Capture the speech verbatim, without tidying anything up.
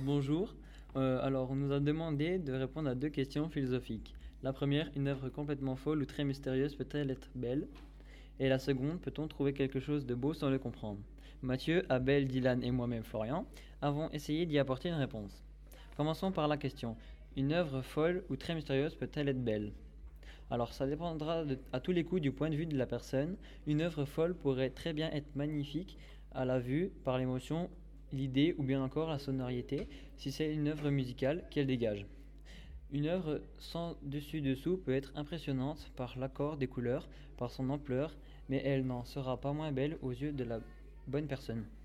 bonjour. Euh, alors, on nous a demandé de répondre à deux questions philosophiques. La première, une œuvre complètement folle ou très mystérieuse peut-elle être belle? Et la seconde, peut-on trouver quelque chose de beau sans le comprendre? Mathieu, Abel, Dylan et moi-même, Florian, avons essayé d'y apporter une réponse. Commençons par la question. Une œuvre folle ou très mystérieuse peut-elle être belle? Alors, ça dépendra de- à tous les coups du point de vue de la personne. Une œuvre folle pourrait très bien être magnifique à la vue, par l'émotion, l'idée ou bien encore la sonorité, si c'est une œuvre musicale qu'elle dégage. Une œuvre sans dessus-dessous peut être impressionnante par l'accord des couleurs, par son ampleur, mais elle n'en sera pas moins belle aux yeux de la bonne personne.